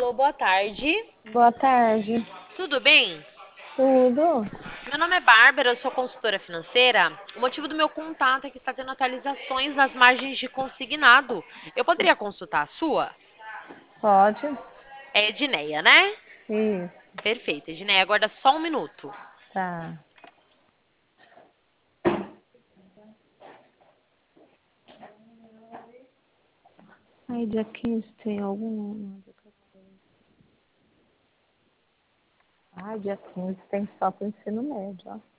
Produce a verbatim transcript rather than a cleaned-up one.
Alô, boa tarde. Boa tarde. Tudo bem? Tudo? Meu nome é Bárbara, eu sou consultora financeira. O motivo do meu contato é que está tendo atualizações nas margens de consignado. Eu poderia consultar a sua? Pode? É Edneia, né? Isso. Perfeito, Edneia, aguarda só um minuto. Tá. Aí, dia quinze tem algum. Ah, dia quinze tem só para o ensino médio, ó.